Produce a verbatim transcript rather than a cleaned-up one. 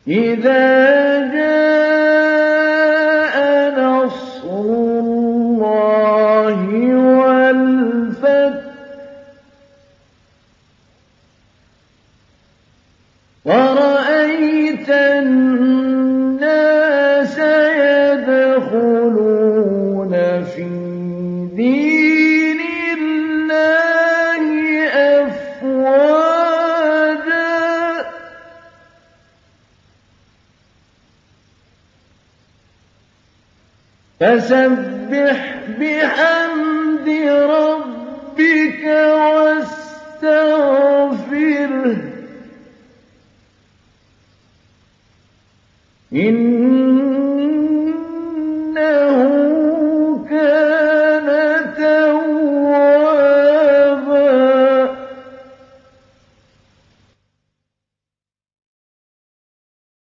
إِذَا جَاءَ نَصْرُ اللَّهِ وَالْفَتْحُ وَرَأَيْتَ النَّاسَ يَدْخُلُونَ فِي دِينِ اللَّهِ أَفْوَاجًا فَسَبِّحْ بِحَمْدِ رَبِّكَ وَاسْتَغْفِرْهُ إِنَّهُ